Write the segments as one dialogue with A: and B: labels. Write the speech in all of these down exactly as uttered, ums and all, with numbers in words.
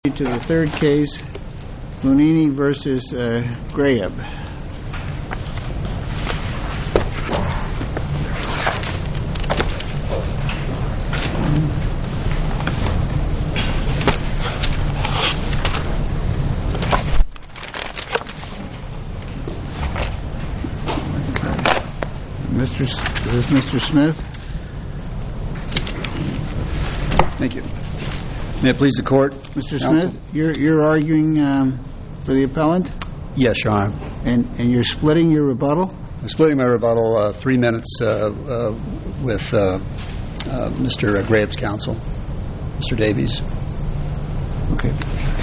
A: To the third case, Lunini versus uh, Graham. Mister S- is this Mister Smith?
B: Thank you. May it please the court,
A: Mister Smith, you're you're arguing um, for the appellant?
B: Yes, Your Honor.
A: And and you're splitting your rebuttal?
B: I'm splitting my rebuttal uh, three minutes uh, uh, with uh, uh, Mister Graham's counsel, Mister Davies.
A: Okay.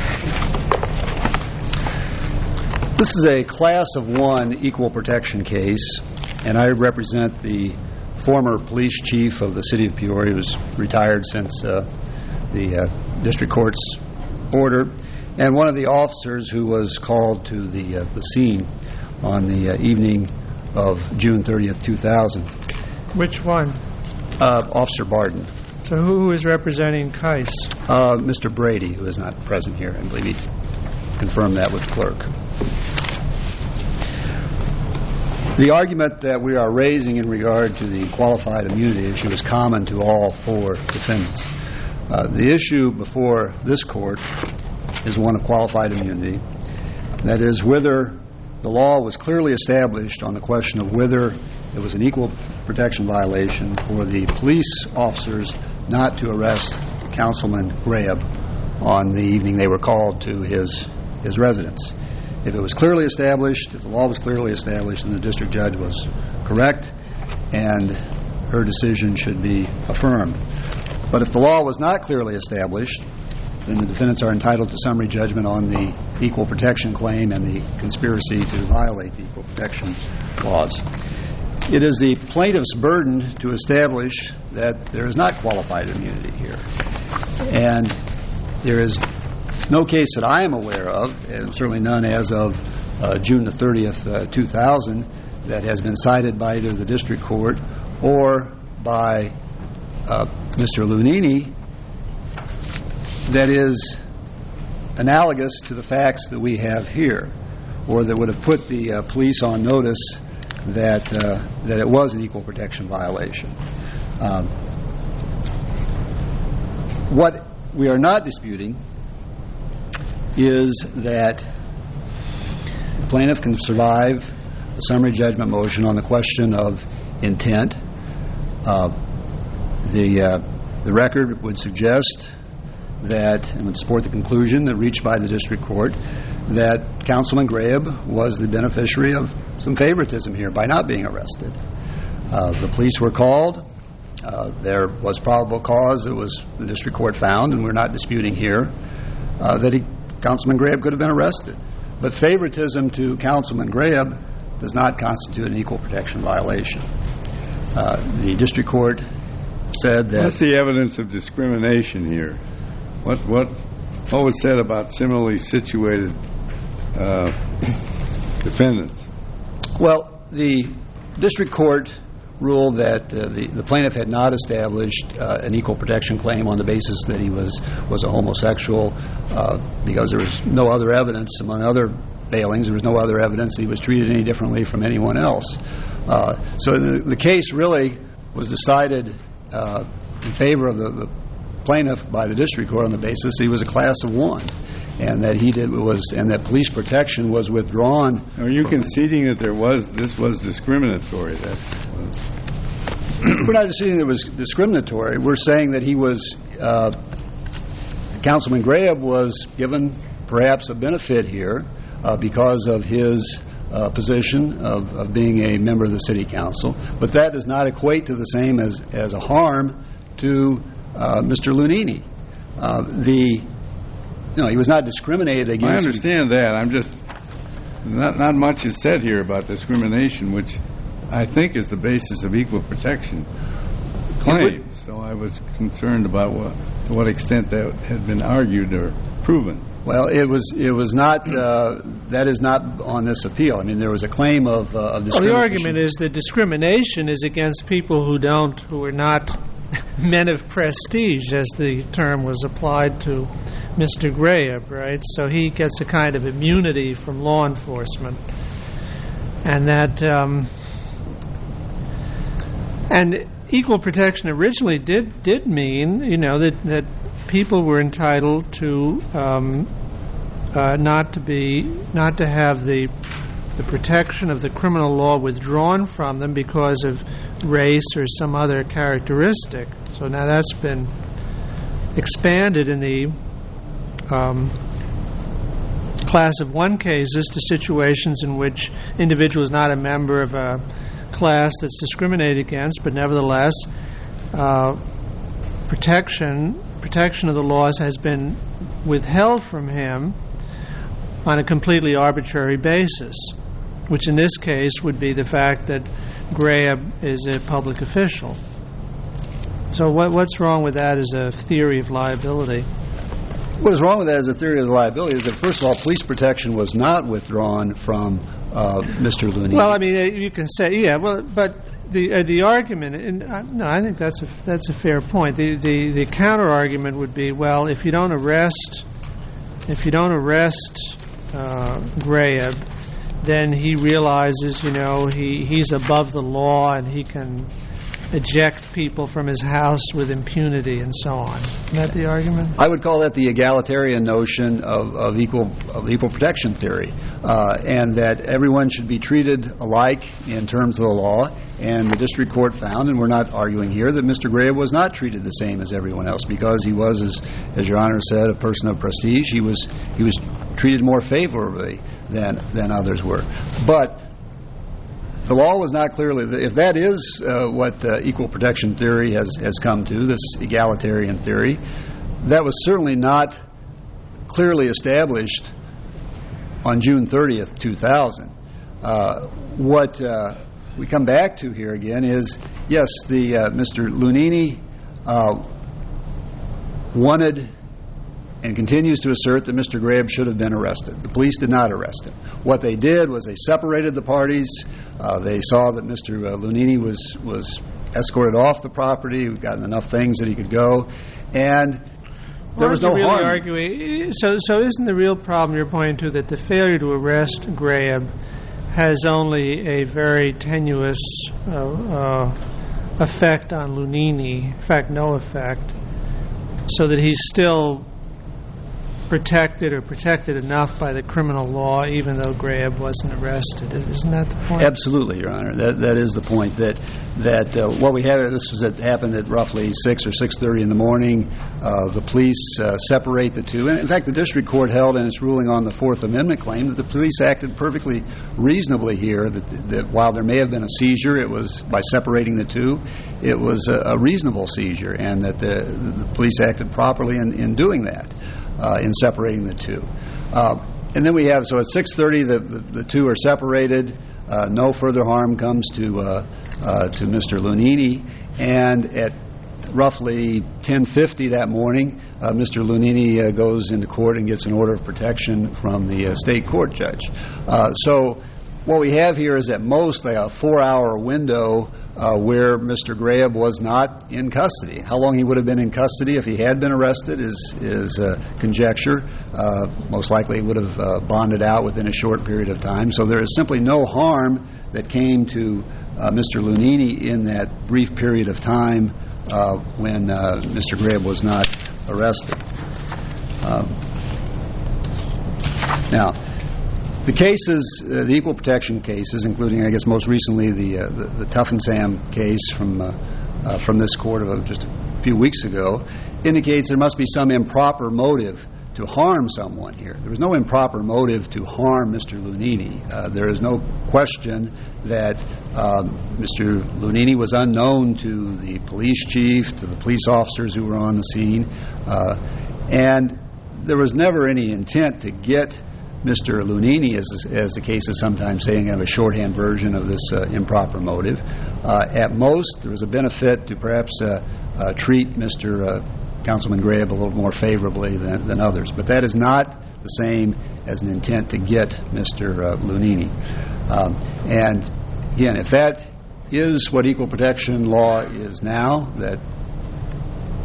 B: This is a class of one equal protection case, and I represent the former police chief of the city of Peoria, who's retired since uh, the uh, district court's order, and one of the officers who was called to the uh, the scene on the uh, evening of June thirtieth, two thousand.
C: Which one?
B: Uh, Officer Barden.
C: So who is representing Keiss?
B: Uh, Mister Brady, who is not present here. I believe he confirmed that with the clerk. The argument that we are raising in regard to the qualified immunity issue is common to all four defendants. Uh, the issue before this court is one of qualified immunity. That is, whether the law was clearly established on the question of whether it was an equal protection violation for the police officers not to arrest Councilman Graham on the evening they were called to his his residence. If it was clearly established, if the law was clearly established, then the district judge was correct, and her decision should be affirmed. But if the law was not clearly established, then the defendants are entitled to summary judgment on the equal protection claim and the conspiracy to violate the equal protection laws. It is the plaintiff's burden to establish that there is not qualified immunity here. And there is no case that I am aware of, and certainly none as of uh, June the thirtieth, uh, two thousand, that has been cited by either the district court or by Uh, Mister Lunini, that is analogous to the facts that we have here, or that would have put the uh, police on notice that uh, that it was an equal protection violation. Um, what we are not disputing is that the plaintiff can survive a summary judgment motion on the question of intent. Uh, The uh, the record would suggest that, and would support the conclusion that reached by the district court, that Councilman Graham was the beneficiary of some favoritism here by not being arrested. Uh, the police were called. Uh, there was probable cause that was the district court found, and we're not disputing here, uh, that he, Councilman Graham could have been arrested. But favoritism to Councilman Graham does not constitute an equal protection violation. Uh, the district court said that...
D: What's the evidence of discrimination here? What what what was said about similarly situated uh, defendants?
B: Well, the district court ruled that uh, the, the plaintiff had not established uh, an equal protection claim on the basis that he was, was a homosexual uh, because there was no other evidence, among other failings, there was no other evidence that he was treated any differently from anyone else. Uh, so the, the case really was decided Uh, in favor of the, the plaintiff by the district court on the basis he was a class of one, and that he did was, and that police protection was withdrawn.
D: Are you conceding that there was this was discriminatory? That's
B: we're not conceding that it was discriminatory. We're saying that he was uh, Councilman Graham was given perhaps a benefit here uh, because of his Uh, position of, of being a member of the city council, but that does not equate to the same as, as a harm to uh, Mister Lunini. Uh, the, you know, he was not discriminated against.
D: I understand that. I'm just not not much is said here about discrimination, which I think is the basis of equal protection claims. So I was concerned about what, to what extent that had been argued or proven.
B: Well, it was it was not. Uh, that is not on this appeal. I mean, there was a claim of, uh, of discrimination.
C: Well, the argument is that discrimination is against people who don't, who are not men of prestige, as the term was applied to Mister Graham, right? So he gets a kind of immunity from law enforcement. And that, um, and equal protection originally did did mean, you know, that, that people were entitled to um, uh, not to be, not to have the the protection of the criminal law withdrawn from them because of race or some other characteristic. So now that's been expanded in the um, class of one cases to situations in which individual is not a member of a class that's discriminated against, but nevertheless uh, protection protection of the laws has been withheld from him on a completely arbitrary basis, which in this case would be the fact that Graham is a public official. So what, what's wrong with that as a theory of liability?
B: What is wrong with that as a theory of liability is that, first of all, police protection was not withdrawn from uh, Mister Lunini.
C: Well, I mean, you can say, yeah, well, but the uh, the argument, and uh, no, I think that's a that's a fair point. The the the counter argument would be, well, if you don't arrest, if you don't arrest uh, Graham, then he realizes, you know, he he's above the law and he can eject people from his house with impunity and so on. Isn't that the argument?
B: I would call that the egalitarian notion of, of equal of equal protection theory, uh, and that everyone should be treated alike in terms of the law. And the district court found, and we're not arguing here, that Mister Graham was not treated the same as everyone else because he was, as, as Your Honor said, a person of prestige. He was he was treated more favorably than than others were. But the law was not clearly, if that is uh, what uh, equal protection theory has, has come to, this egalitarian theory, that was certainly not clearly established on June thirtieth, two thousand. Uh, what uh, we come back to here again is, yes, the uh, Mister Lunini uh, wanted and continues to assert that Mister Graham should have been arrested. The police did not arrest him. What they did was they separated the parties. Uh, they saw that Mister Lunini was was escorted off the property, gotten enough things that he could go, and there
C: well,
B: was no
C: really
B: harm.
C: Arguing, so, so isn't the real problem you're pointing to that the failure to arrest Graham has only a very tenuous uh, uh, effect on Lunini, in fact, no effect, so that he's still protected or protected enough by the criminal law, even though Graham wasn't arrested. Isn't that the point?
B: Absolutely, Your Honor. That that is the point. That that uh, what we have. This was it happened at roughly six or six thirty in the morning. Uh, the police uh, separate the two. And in fact, the district court held in its ruling on the Fourth Amendment claim that the police acted perfectly reasonably here. That, that while there may have been a seizure, it was by separating the two, it was a, a reasonable seizure, and that the, the police acted properly in, in doing that. Uh, in separating the two. Uh, and then we have, so at six thirty, the, the, the two are separated. Uh, no further harm comes to uh, uh, to Mister Lunini. And at roughly ten fifty that morning, uh, Mister Lunini uh, goes into court and gets an order of protection from the uh, state court judge. Uh, so what we have here is at most a four-hour window uh, where Mister Graham was not in custody. How long he would have been in custody if he had been arrested is is uh, conjecture. Uh, most likely he would have uh, bonded out within a short period of time. So there is simply no harm that came to uh, Mister Lunini in that brief period of time uh, when uh, Mister Graham was not arrested. Um, now, the cases, uh, the equal protection cases, including, I guess, most recently the uh, the, the Tough and Sam case from uh, uh, from this court of just a few weeks ago, indicates there must be some improper motive to harm someone here. There was no improper motive to harm Mister Lunini. Uh, there is no question that um, Mister Lunini was unknown to the police chief, to the police officers who were on the scene, uh, and there was never any intent to get Mister Lunini, as, as the case is sometimes saying, have a shorthand version of this uh, improper motive. Uh, at most, there was a benefit to perhaps uh, uh, treat Mister Uh, Councilman Graham a little more favorably than, than others. But that is not the same as an intent to get Mister Uh, Lunini. Um, and again, if that is what equal protection law is now, that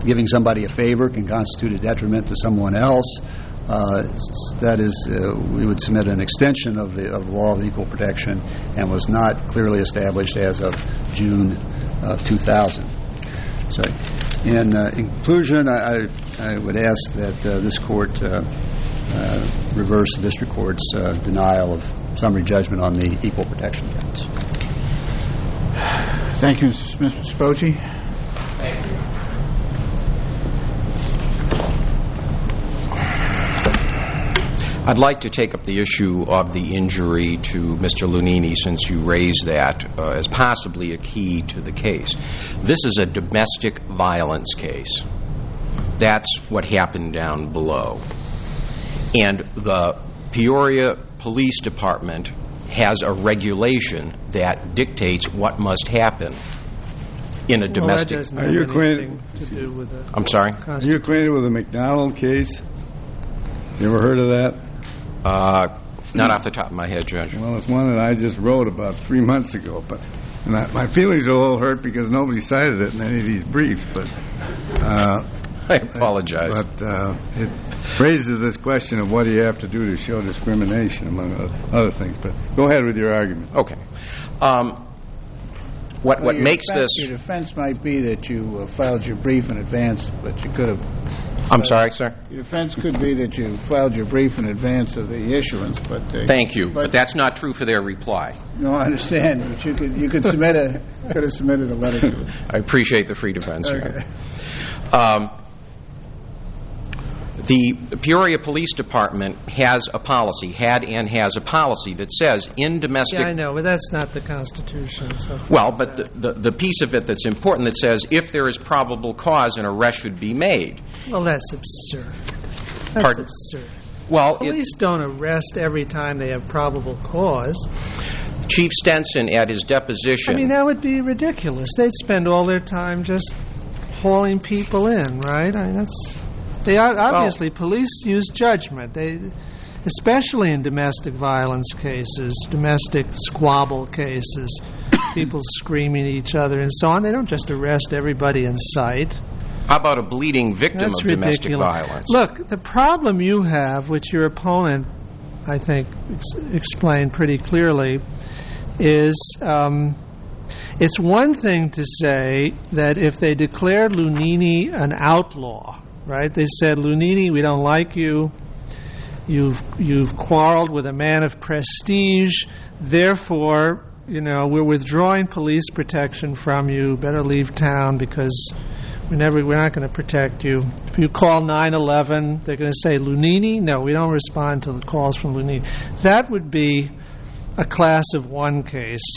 B: giving somebody a favor can constitute a detriment to someone else. Uh, that is, uh, we would submit an extension of the, of the law of equal protection and was not clearly established as of June of two thousand. So, in, uh, in conclusion, I, I would ask that uh, this Court uh, uh, reverse the District Court's uh, denial of summary judgment on the equal protection counts.
A: Thank you, Mister Spocchi.
E: Thank you. I'd like to take up the issue of the injury to Mister Lunini, since you raised that uh, as possibly a key to the case. This is a domestic violence case. That's what happened down below. And the Peoria Police Department has a regulation that dictates what must happen in a
C: Well,
E: domestic...
C: that doesn't
D: Are
C: have
D: you
C: anything
D: acquainted-
C: to do with the
E: I'm sorry?
D: Are you acquainted with the McDonald case? You ever heard of that?
E: Uh, not off the top of my head, Judge.
D: Well, it's one that I just wrote about three months ago, but and I, my feelings are a little hurt because nobody cited it in any of these briefs. But uh,
E: I apologize.
D: But uh, it raises this question of what do you have to do to show discrimination, among other things. But go ahead with your argument.
E: Okay. Um, what
A: Well,
E: what
A: your
E: makes
A: defense,
E: this...
A: Your defense might be that you uh, filed your brief in advance, but you could have...
E: I'm sorry, sir?
A: Your defense could be that you filed your brief in advance of the issuance, but... Uh,
E: Thank you, but,
A: but
E: that's not true for their reply.
A: No, I understand, but you could you could submit a could have submitted a letter to us.
E: I appreciate the free defense.
A: Okay.
E: Um, the Peoria Police Department has a policy, had and has a policy that says in domestic...
C: Yeah, I know, but that's not the Constitution. So
E: Well, but the, the, the piece of it that's important that says if there is probable cause, an arrest should be made.
C: Well, that's absurd. That's
E: Pardon?
C: absurd.
E: Well,
C: Police
E: it,
C: don't arrest every time they have probable cause.
E: Chief Stenson at his deposition...
C: I mean, that would be ridiculous. They'd spend all their time just hauling people in, right? I mean, that's... They are, obviously, well, police use judgment. They, especially in domestic violence cases, domestic squabble cases, people screaming at each other and so on. They don't just arrest everybody in sight.
E: How about a bleeding victim
C: That's
E: of
C: ridiculous.
E: domestic violence?
C: Look, the problem you have, which your opponent, I think, ex- explained pretty clearly, is um, it's one thing to say that if they declared Lunini an outlaw, right? They said, Lunini, we don't like you. You've you've quarreled with a man of prestige. Therefore, you know, we're withdrawing police protection from you. Better leave town because we never we're not going to protect you. If you call nine one one, they're going to say, Lunini? No, we don't respond to the calls from Lunini. That would be a class of one case.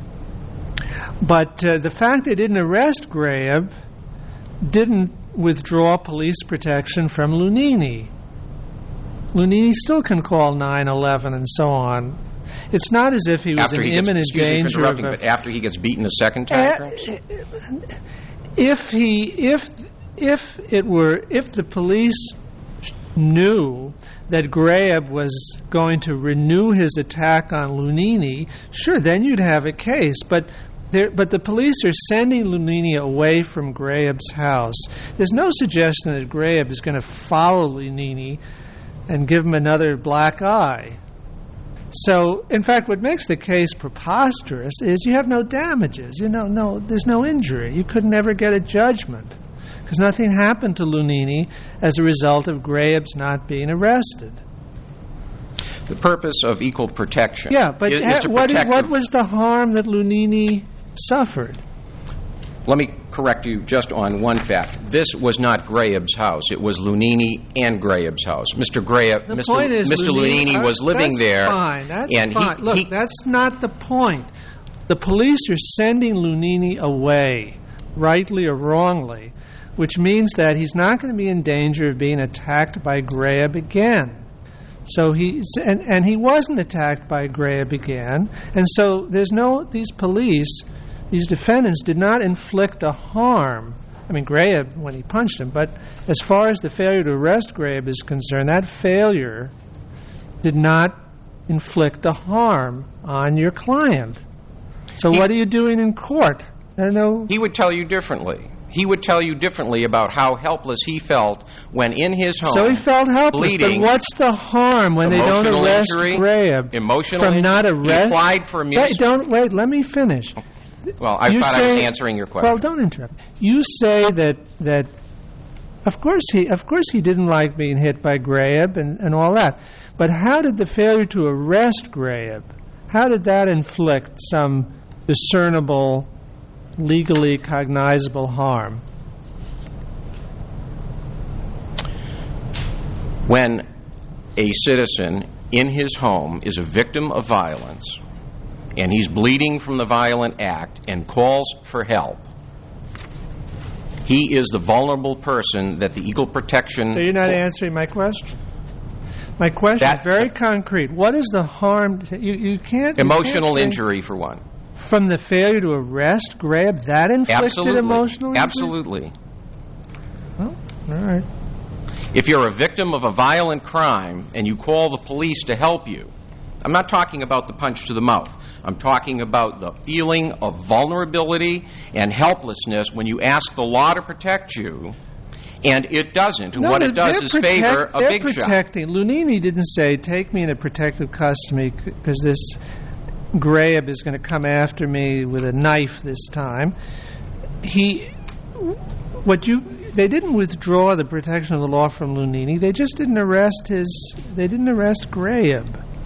C: But uh, the fact they didn't arrest Graham didn't withdraw police protection from Lunini. Lunini still can call nine one one and so on. It's not as if he was
E: after
C: in
E: he gets,
C: imminent
E: excuse me for
C: danger
E: interrupting,
C: of a
E: but after he gets beaten a second time, perhaps?
C: Uh, if he if if it were if the police knew that Graham was going to renew his attack on Lunini, sure, then you'd have a case. But there, but the police are sending Lunini away from Graham's house. There's no suggestion that Graham is going to follow Lunini and give him another black eye. So, in fact, what makes the case preposterous is you have no damages. You know, no, there's no injury. You could never get a judgment because nothing happened to Lunini as a result of Graham's not being arrested.
E: The purpose of equal protection
C: Yeah, but
E: is,
C: ha-
E: is to
C: what,
E: protect
C: what
E: the,
C: was the harm that Lunini suffered?
E: Let me correct you just on one fact. This was not Graham's house. It was Lunini and Graham's house. Mister Graham,
C: The
E: Mister
C: point is,
E: Mister Lunini
C: Lunini,
E: was living
C: that's
E: there.
C: Fine. That's
E: and
C: fine.
E: He,
C: Look,
E: he,
C: that's not the point. The police are sending Lunini away, rightly or wrongly, which means that he's not going to be in danger of being attacked by Graham again. So he and, and he wasn't attacked by Graham again, and so there's no these police, these defendants did not inflict a harm. I mean, Graham when he punched him, but as far as the failure to arrest Graham is concerned, that failure did not inflict a harm on your client. So
E: he,
C: what are you doing in court? I don't know.
E: He would tell you differently. he would tell you differently about how helpless he felt when in his home.
C: So he felt helpless.
E: Bleeding,
C: but what's the harm when they don't arrest
E: injury,
C: Graham?
E: Emotional
C: from
E: injury.
C: not arrest.
E: He applied for immunity.
C: Wait, don't wait. Let me finish.
E: Well, I
C: you
E: thought
C: say,
E: I was answering your question.
C: Well, don't interrupt. You say that that of course he of course he didn't like being hit by Graham and, and all that. But how did the failure to arrest Graham, how did that inflict some discernible, legally cognizable harm?
E: When a citizen in his home is a victim of violence and he's bleeding from the violent act and calls for help, he is the vulnerable person that the equal protection...
C: So you're not answering my question? My question
E: that,
C: is very concrete. What is the harm? To, you, you can't...
E: Emotional
C: you can't
E: injury, for one.
C: From the failure to arrest Graham, that inflicted
E: Absolutely.
C: emotional injury?
E: Absolutely.
C: Well, all right.
E: If you're a victim of a violent crime and you call the police to help you, I'm not talking about the punch to the mouth. I'm talking about the feeling of vulnerability and helplessness when you ask the law to protect you, and it doesn't. And
C: no,
E: what it does is
C: protect,
E: favor a
C: they're
E: big
C: protecting.
E: shot.
C: Lunini didn't say, take me into protective custody because this Graham is going to come after me with a knife this time. He, what you, they didn't withdraw the protection of the law from Lunini. They just didn't arrest his, they didn't arrest Graham.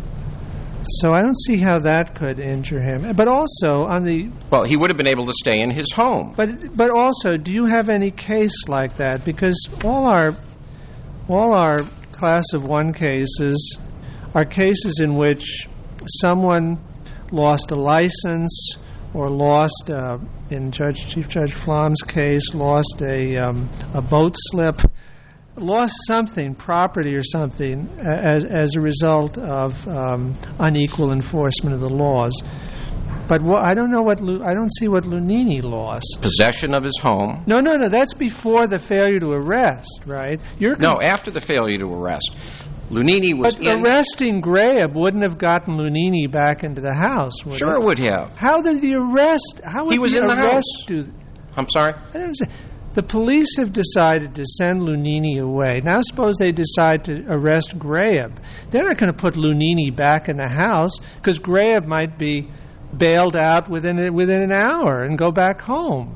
C: So I don't see how that could injure him. But also on the...
E: Well, he would have been able to stay in his home.
C: But but also, do you have any case like that? Because all our all our class of one cases are cases in which someone lost a license or lost, uh, in Judge Chief Judge Flom's case, lost a um, a boat slip, lost something, property or something, as as a result of um, unequal enforcement of the laws. But wh- I don't know what Lu- I don't see what Lunini lost.
E: Possession of his home.
C: No, no, no. That's before the failure to arrest, right? You're con-
E: No, after the failure to arrest. Lunini was
C: but
E: in...
C: arresting Graham wouldn't have gotten Lunini back into the house, would
E: Sure
C: it?
E: it would have.
C: How did the arrest? How would
E: He was
C: the
E: in the
C: arrest
E: house.
C: do?
E: I'm sorry?
C: I don't understand. The police have decided to send Lunini away. Now suppose they decide to arrest Graham. They're not going to put Lunini back in the house because Graham might be bailed out within a, within an hour and go back home.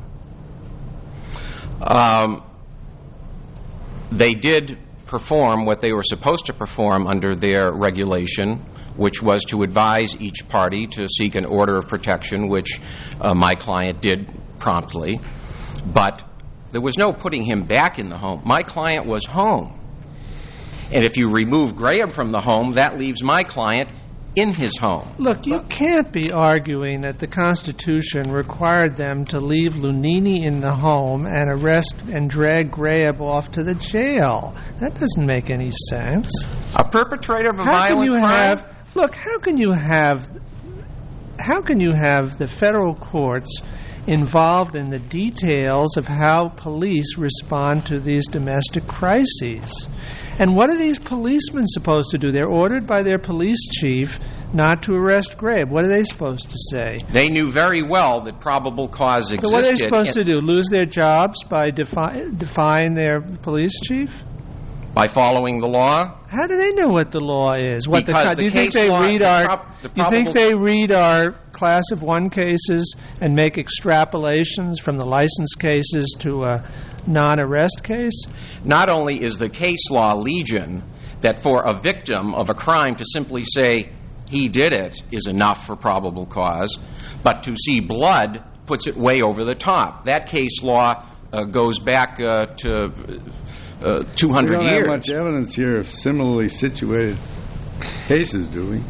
E: Um, they did perform what they were supposed to perform under their regulation, which was to advise each party to seek an order of protection, which uh, my client did promptly. But there was no putting him back in the home. My client was home. And if you remove Graham from the home, that leaves my client in his home.
C: Look, you can't be arguing that the Constitution required them to leave Lunini in the home and arrest and drag Graham off to the jail. That doesn't make any sense.
E: A perpetrator of a
C: how
E: violent
C: can you
E: crime?
C: have, look, how can you have how can you have the federal courts involved in the details of how police respond to these domestic crises? And what are these policemen supposed to do? They're ordered by their police chief not to arrest Graham. What are they supposed to say?
E: They knew very well that probable cause existed.
C: So what are they supposed to do? Lose their jobs by defi- defying their police chief?
E: By following the law?
C: How do they know what the law is? What
E: Because
C: the,
E: the
C: do you think
E: case
C: they
E: law-
C: read
E: the
C: our?
E: prob- the
C: do you think
E: probable-
C: they read our class of one cases and make extrapolations from the license cases to a non-arrest case?
E: Not only is the case law legion that for a victim of a crime to simply say he did it is enough for probable cause, but to see blood puts it way over the top. That case law uh, goes back uh, to uh, two hundred
D: years. We don't
E: years.
D: have much evidence here of similarly situated cases, do we?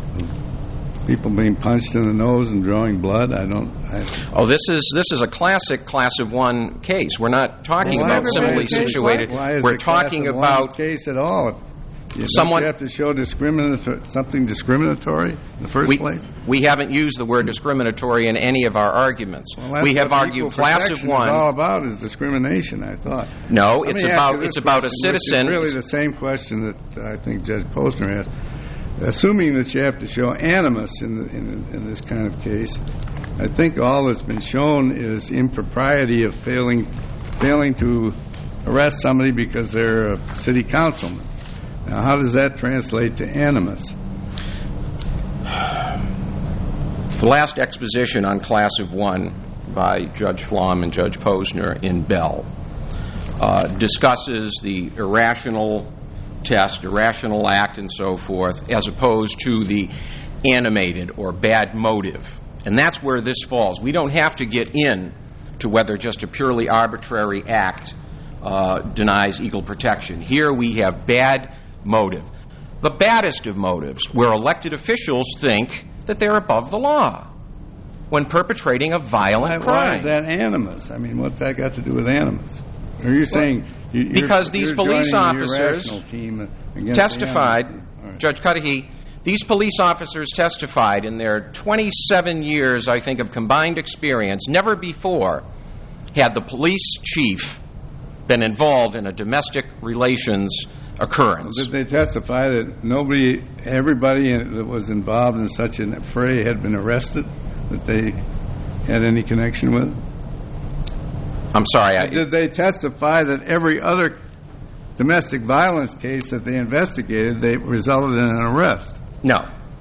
D: People being punched in the nose and drawing blood. I don't. I,
E: oh, this is this is a classic class of one case. We're not talking
C: Well,
E: about
C: why
E: similarly
C: is it-
E: situated.
D: why is
E: We're
D: it class
E: talking
D: of one
E: about
D: case at all? You
E: someone.
D: Don't you have to show discriminator- something discriminatory in the first
E: we,
D: place.
E: We haven't used the word discriminatory in any of our arguments.
D: Well, that's
E: we have
D: what
E: argued
D: equal
E: class of
D: protection
E: one.
D: is all about is discrimination. I thought.
E: No,
D: Let
E: it's
D: me ask
E: about
D: you this
E: it's about a
D: question, which is
E: citizen.
D: really the same question that I think Judge Posner asked. assuming that you have to show animus in, the, in, in this kind of case, I think all that's been shown is impropriety of failing failing to arrest somebody because they're a city councilman. Now, how does that translate to animus?
E: The last exposition on Class of One by Judge Flom and Judge Posner in Bell uh, discusses the irrational test, irrational act, and so forth, as opposed to the animated or bad motive. And that's where this falls. We don't have to get in to whether just a purely arbitrary act uh, denies equal protection. Here we have bad motive. The baddest of motives, where elected officials think that they're above the law when perpetrating a violent
D: why,
E: crime.
D: Why is that animus? I mean, what's that got to do with animus? Are you saying... Well, you're,
E: because these
D: you're
E: police officers
D: team
E: testified,
D: right.
E: Judge Cudahy, these police officers testified in their twenty-seven years, I think, of combined experience, never before had the police chief been involved in a domestic relations occurrence.
D: Well, did they testify that nobody, everybody that was involved in such an affray had been arrested, that they had any connection with?
E: I'm sorry. I,
D: did they testify that every other domestic violence case that they investigated, they resulted in an arrest?
E: No.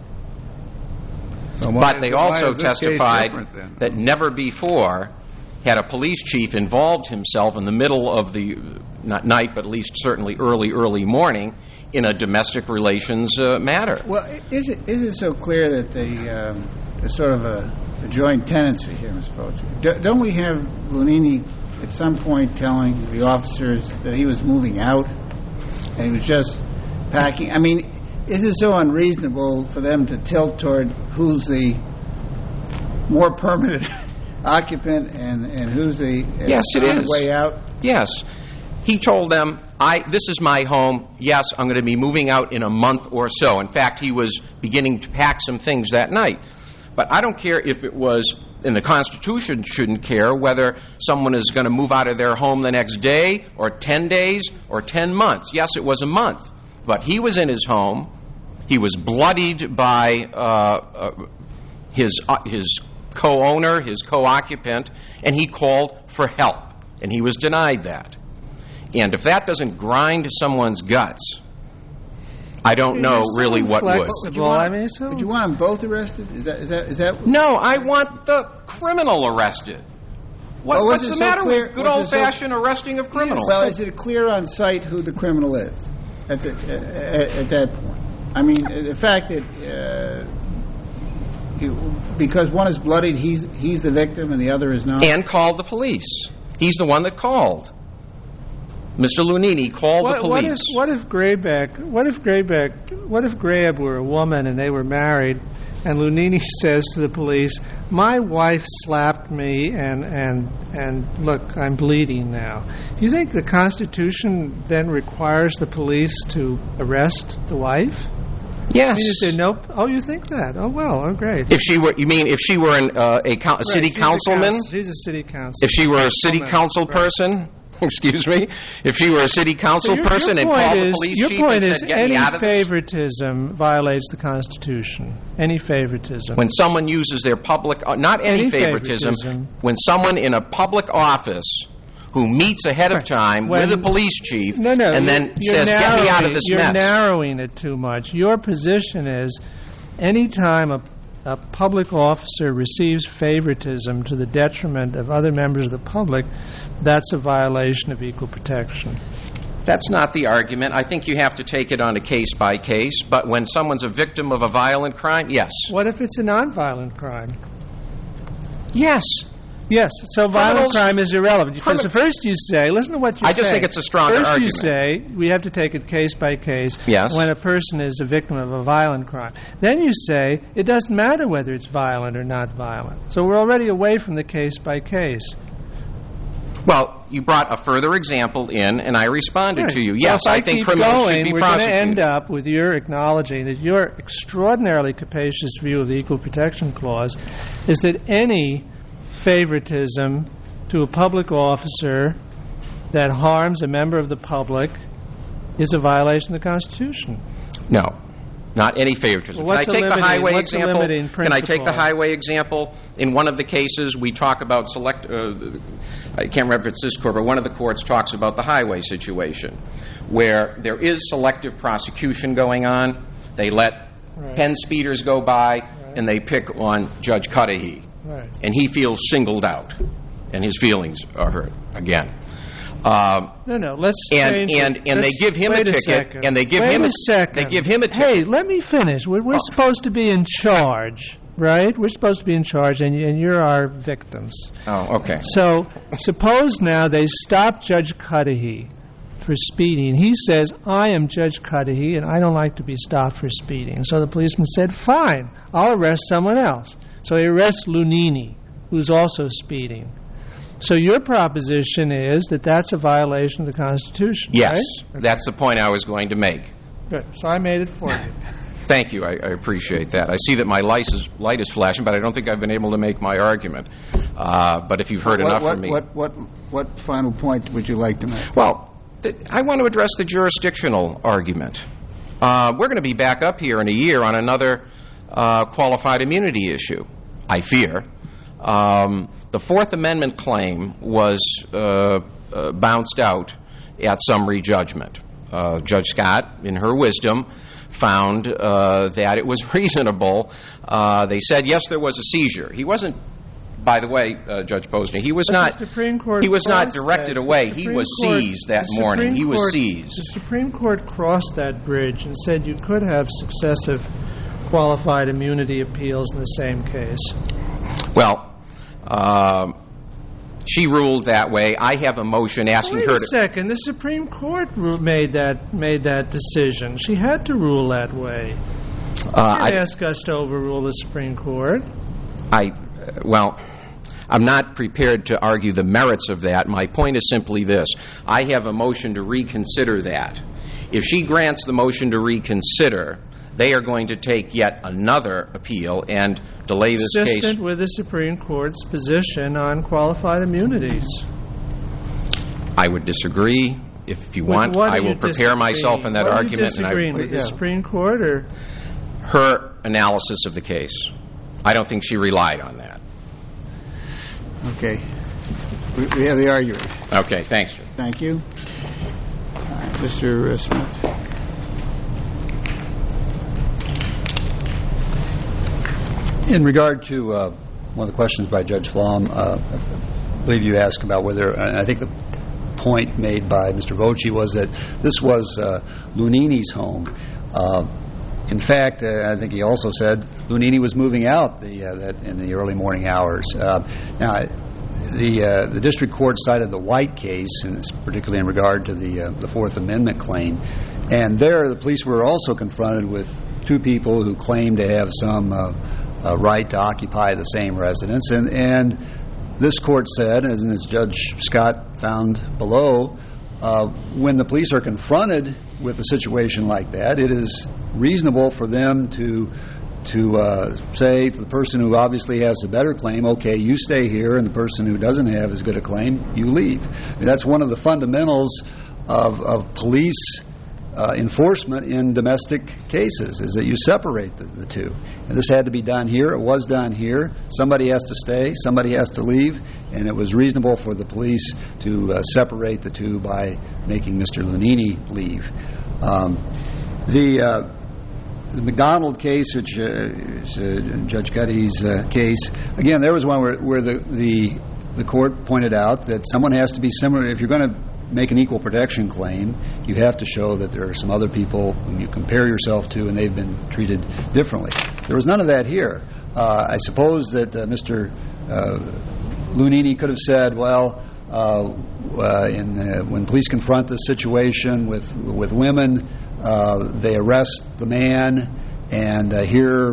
D: So why,
E: but they
D: why
E: also
D: is this
E: testified
D: case then?
E: that never before had a police chief involved himself in the middle of the, not night, but at least certainly early, early morning, in a domestic relations uh, matter.
A: Well, is it is it so clear that they, um, there's sort of a, a joint tenancy here, Mister Fulcher? Do, don't we have Lunini at some point telling the officers that he was moving out and he was just packing? I mean, is it so unreasonable for them to tilt toward who's the more permanent occupant and, and who's the uh,
E: yes, it
A: on
E: is.
A: the way out?
E: Yes. He told them, I, this is my home. Yes, I'm going to be moving out in a month or so. In fact, he was beginning to pack some things that night. But I don't care if it was, and the Constitution shouldn't care, whether someone is going to move out of their home the next day or ten days or ten months. Yes, it was a month. But he was in his home. He was bloodied by uh, uh, his uh, his co-owner, his co-occupant, and he called for help. And he was denied that. And if that doesn't grind someone's guts, I don't know really what would.
A: Would you, want, I mean, so would you want them both arrested? Is that is that is that?
E: No, I want the criminal arrested. What,
A: well,
E: what's the
A: so
E: matter
A: clear,
E: with good old-fashioned
A: so,
E: arresting of criminals?
A: Well, is it clear on sight who the criminal is at the at, at that point? I mean, the fact that uh, you, because one is bloodied, he's he's the victim and the other is not.
E: And called the police. He's the one that called. Mister Lunini called
C: what,
E: the police.
C: What if, what if Grayback? What if Grayback? What if Grab were a woman and they were married, and Lunini says to the police, "My wife slapped me, and and and look, I'm bleeding now." Do you think the Constitution then requires the police to arrest the wife?
E: Yes.
C: I mean, is there no? Oh, you think that? Oh well. Oh, great.
E: If she were, you mean if she were an, uh, a, co- a
C: right,
E: city
C: she's
E: councilman?
C: A council, she's a city council.
E: If she were a city
C: Woman,
E: council
C: right.
E: person? Excuse me? If she were a city council
C: So your,
E: person
C: your
E: and called
C: is,
E: the police
C: your
E: chief
C: point
E: and
C: is
E: said, "Get
C: any
E: me out of this."
C: favoritism violates the Constitution. Any favoritism.
E: When someone uses their public, uh, not any,
C: Any
E: favoritism,
C: favoritism.
E: when someone in a public office who meets ahead of time
C: When-
E: with the police chief
C: No, no.
E: and
C: you're-
E: then
C: you're
E: says, "Get me out of
C: narrowing-
E: this
C: you're
E: mess."
C: narrowing it too much. Your position is any time a, a public officer receives favoritism to the detriment of other members of the public, that's a violation of equal protection.
E: That's not the argument. I think you have to take it on a case by case. But when someone's a victim of a violent crime, yes.
C: What if it's a nonviolent crime?
E: Yes.
C: Yes, so violent
E: Criminals-
C: crime is irrelevant. Because
E: Crimi-
C: first you say, listen to what you
E: I
C: say.
E: just think it's a stronger
C: First
E: argument.
C: you say, we have to take it case by case
E: Yes.
C: when a person is a victim of a violent crime. Then you say, it doesn't matter whether it's violent or not violent. So we're already away from the case by case.
E: Well, you brought a further example in, and I responded
C: Right.
E: to you.
C: So
E: Yes,
C: if I,
E: I think
C: keep
E: criminals
C: going,
E: should be
C: we're going to
E: prosecuted.
C: end up with your acknowledging that your extraordinarily capacious view of the Equal Protection Clause is that any favoritism to a public officer that harms a member of the public is a violation of the Constitution.
E: No. Not any favoritism.
C: Well,
E: Can I take the
C: limiting,
E: highway
C: what's
E: example?
C: A limiting
E: Can I take the
C: principle?
E: highway example? In one of the cases, we talk about select. Uh, I can't remember if it's this court, but one of the courts talks about the highway situation, where there is selective prosecution going on. They let
C: right.
E: Penn speeders go by,
C: right.
E: and they pick on Judge Cudahy,
C: right.
E: and he feels singled out, and his feelings are hurt again. Um,
C: no, no. Let's
E: and
C: change
E: and
C: it.
E: and
C: let's,
E: they give him a ticket,
C: second.
E: and they give
C: wait
E: him
C: a second.
E: They give him a ticket.
C: Hey, let me finish. We're, we're
E: Oh.
C: supposed to be in charge, right? We're supposed to be in charge, and, and you're our victims.
E: Oh, okay.
C: So suppose now they stop Judge Cudahy for speeding. He says, I am Judge Cudahy, and I don't like to be stopped for speeding. So the policeman said, fine, I'll arrest someone else. So he arrests Lunini, who's also speeding. So your proposition is that that's a violation of the Constitution,
E: Yes,
C: right?
E: that's the point I was going to make.
C: Good. So I made it for you.
E: Thank you. I, I appreciate that. I see that my light is, light is flashing, but I don't think I've been able to make my argument. Uh, but if you've heard
A: what,
E: enough
A: what,
E: from me.
A: What, what, what final point would you like to make?
E: Well, th- I want to address the jurisdictional argument. Uh, we're going to be back up here in a year on another uh, qualified immunity issue, I fear. Um, the Fourth Amendment claim was uh, uh, bounced out at summary judgment. Uh, Judge Scott, in her wisdom, found uh, that it was reasonable. Uh, they said, yes, there was a seizure. He wasn't, by the way, uh, Judge Posner, he was
C: But
E: not
C: the Supreme Court
E: he was not
C: crossed
E: directed
C: that.
E: away.
C: The
E: He
C: Supreme
E: was
C: Court-
E: seized that
C: the
E: morning.
C: Supreme
E: He was
C: Court-
E: seized.
C: The Supreme Court crossed that bridge and said you could have successive qualified immunity appeals in the same case.
E: Well, uh, she ruled that way. I have a motion asking
C: Wait
E: her
C: a
E: to...
C: second. The Supreme Court ru- made that made that decision. She had to rule that way.
E: Uh,
C: She
E: I,
C: ask us to overrule the Supreme Court.
E: I, uh, well, I'm not prepared to argue the merits of that. My point is simply this. I have a motion to reconsider that. If she grants the motion to reconsider, they are going to take yet another appeal and delay this case.
C: Consistent with the Supreme Court's position on qualified immunities.
E: I would disagree. If you
C: With
E: want,
C: what
E: I
C: are
E: will
C: you
E: prepare
C: disagreeing?
E: myself in that
C: what
E: argument.
C: Are you disagreeing
E: and I,
C: with the
A: Yeah.
C: Supreme Court or?
E: her analysis of the case. I don't think she relied on that.
A: Okay. We, we have the argument.
E: Okay, thanks.
A: Thank you. All right, Mister Smith.
B: In regard to uh, one of the questions by Judge Flom, uh, I believe you asked about whether, and I think the point made by Mister Voci was that this was uh, Lunini's home. Uh, in fact, uh, I think he also said Lunini was moving out the, uh, that in the early morning hours. Uh, now, the uh, the district court cited the White case, and it's particularly in regard to the uh, the Fourth Amendment claim. And there, the police were also confronted with two people who claimed to have some uh, uh, right to occupy the same residence. And, and this court said, as, as Judge Scott found below, uh, when the police are confronted with a situation like that, it is reasonable for them to to uh, say to the person who obviously has a better claim, okay, you stay here, and the person who doesn't have as good a claim, you leave. And that's one of the fundamentals of, of police uh, enforcement in domestic cases, is that you separate the, the two. And this had to be done here. It was done here. Somebody has to stay. Somebody has to leave. And it was reasonable for the police to uh, separate the two by making Mister Lunini leave. Um, the... Uh, The McDonald case, which uh, is uh, Judge Cudahy's uh, case, again, there was one where, where the, the the court pointed out that someone has to be similar. If you're going to make an equal protection claim, you have to show that there are some other people whom you compare yourself to and they've been treated differently. There was none of that here. Uh, I suppose that uh, Mister Uh, Lunini could have said, well, uh, uh, in, uh, when police confront this situation with with women, Uh, they arrest the man, and uh, here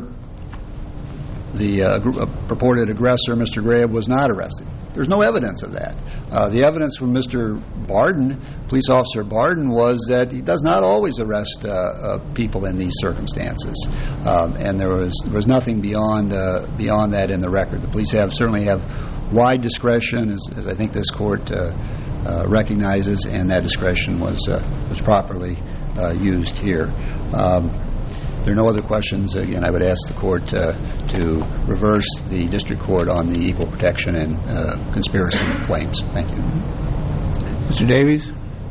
B: the uh, gr- uh, purported aggressor, Mister Graham, was not arrested. There's no evidence of that. Uh, the evidence from Mister Barden, Police Officer Barden, was that he does not always arrest uh, uh, people in these circumstances, um, and there was there was nothing beyond uh, beyond that in the record. The police have certainly have wide discretion, as, as I think this court uh, uh, recognizes, and that discretion was uh, was properly Uh, used here. Um, there are no other questions, again, I would ask the Court uh, to reverse the District Court on the equal protection and uh, conspiracy claims. Thank you.
A: Mister Davies?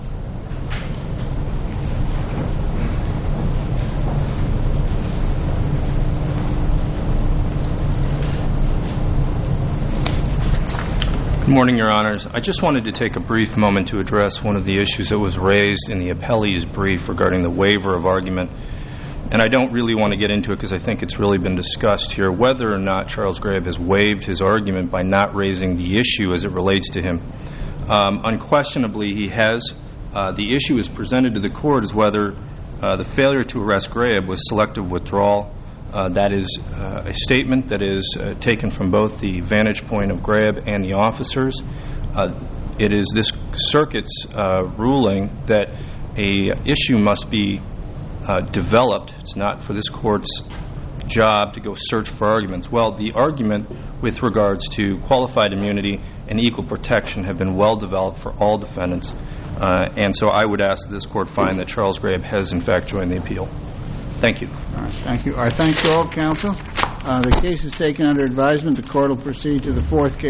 F: Good morning, Your Honors. I just wanted to take a brief moment to address one of the issues that was raised in the appellee's brief regarding the waiver of argument. And I don't really want to get into it because I think it's really been discussed here, whether or not Charles Graeb has waived his argument by not raising the issue as it relates to him. Um, unquestionably, he has. Uh, the issue is presented to the Court as whether uh, the failure to arrest Graeb was selective withdrawal. Uh, that is uh, a statement that is uh, taken from both the vantage point of Graeb and the officers. Uh, it is this circuit's uh, ruling that a issue must be uh, developed. It's not for this Court's job to go search for arguments. Well, the argument with regards to qualified immunity and equal protection have been well developed for all defendants. Uh, and so I would ask that this Court find that Charles Graeb has in fact joined the appeal. Thank you.
A: All right, thank you. Our thanks to all counsel. Uh, the case is taken under advisement. The Court will proceed to the fourth case.